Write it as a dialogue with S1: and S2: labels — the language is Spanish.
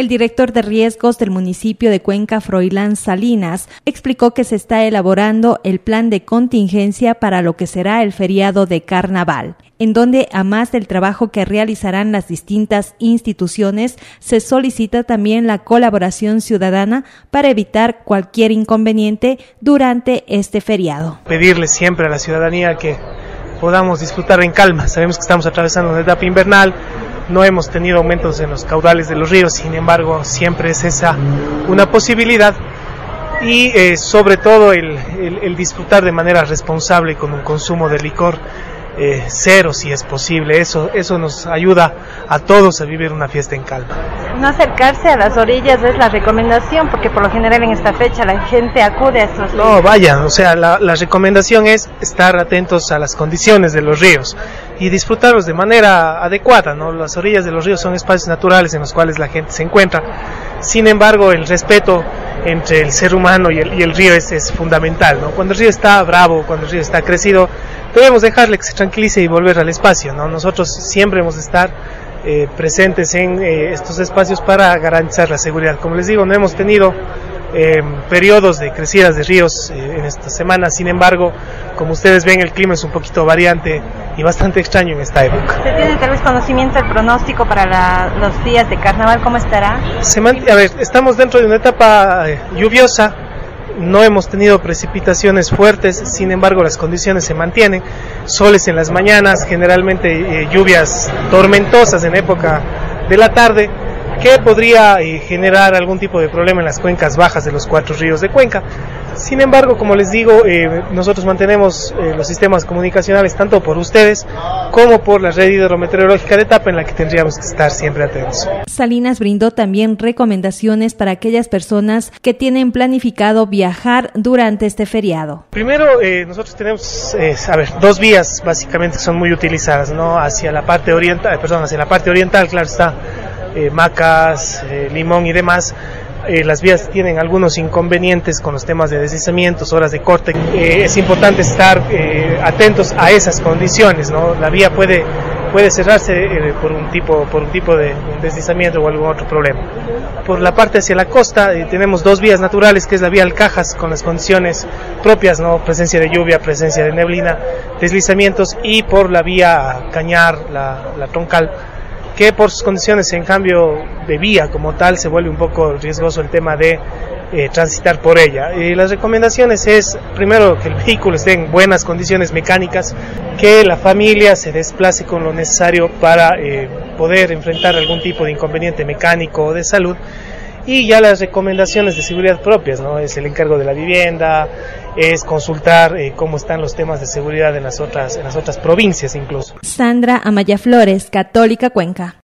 S1: El director de riesgos del municipio de Cuenca, Froilán Salinas, explicó que se está elaborando el plan de contingencia para lo que será el feriado de Carnaval, en donde, a más del trabajo que realizarán las distintas instituciones, se solicita también la colaboración ciudadana para evitar cualquier inconveniente durante este feriado.
S2: Pedirle siempre a la ciudadanía que podamos disfrutar en calma. Sabemos que estamos atravesando una etapa invernal, no hemos tenido aumentos en los caudales de los ríos, sin embargo siempre es esa una posibilidad y sobre todo el disfrutar de manera responsable con un consumo de licor cero si es posible. Eso nos ayuda a todos a vivir una fiesta en calma.
S3: No acercarse a las orillas es la recomendación, porque por lo general en esta fecha la gente acude a estos ríos.
S2: No, vaya, o sea, la recomendación es estar atentos a las condiciones de los ríos y disfrutarlos de manera adecuada, ¿no? Las orillas de los ríos son espacios naturales en los cuales la gente se encuentra. Sin embargo, el respeto entre el ser humano y el río es fundamental, ¿no? Cuando el río está bravo, cuando el río está crecido, debemos dejarle que se tranquilice y volver al espacio, ¿no? Nosotros siempre hemos de estar presentes en estos espacios para garantizar la seguridad. Como les digo, no hemos tenido periodos de crecidas de ríos en esta semana, sin embargo, como ustedes ven, el clima es un poquito variante y bastante extraño en esta época.
S3: ¿Se tiene tal vez conocimiento del pronóstico para los días de carnaval? ¿Cómo estará?
S2: Estamos dentro de una etapa lluviosa. No hemos tenido precipitaciones fuertes, sin embargo las condiciones se mantienen, soles en las mañanas, generalmente lluvias tormentosas en época de la tarde, que podría generar algún tipo de problema en las cuencas bajas de los 4 ríos de Cuenca. Sin embargo, como les digo, nosotros mantenemos los sistemas comunicacionales tanto por ustedes como por la red hidrometeorológica de etapa, en la que tendríamos que estar siempre atentos.
S1: Salinas brindó también recomendaciones para aquellas personas que tienen planificado viajar durante este feriado.
S2: Primero, nosotros tenemos 2 vías básicamente que son muy utilizadas, ¿no? Hacia la parte oriental, claro está, Macas, Limón y demás. Las vías tienen algunos inconvenientes con los temas de deslizamientos, horas de corte. Es importante estar atentos a esas condiciones, ¿no? La vía puede cerrarse por un tipo de deslizamiento o algún otro problema. Por la parte hacia la costa tenemos 2 vías naturales, que es la vía Alcajas, con las condiciones propias, ¿no? Presencia de lluvia, presencia de neblina, deslizamientos, y por la vía Cañar, la Troncal, que por sus condiciones, en cambio de vía como tal, se vuelve un poco riesgoso el tema de transitar por ella. Las recomendaciones es, primero, que el vehículo esté en buenas condiciones mecánicas, que la familia se desplace con lo necesario para poder enfrentar algún tipo de inconveniente mecánico o de salud, y ya las recomendaciones de seguridad propias, ¿no? Es el encargo de la vivienda, es consultar cómo están los temas de seguridad en las otras provincias incluso.
S1: Sandra Amaya Flores, Católica Cuenca.